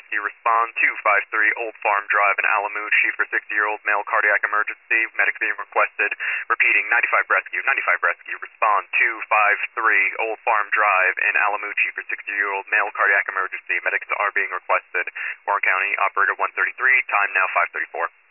Rescue, respond 253 Old Farm Drive in Alamucci for 60-year-old male cardiac emergency. Medic being requested. Repeating, 95 Rescue, respond 253 Old Farm Drive in Alamucci for 60-year-old male cardiac emergency. Medics are being requested. Warren County, operator 133, time now 5:34.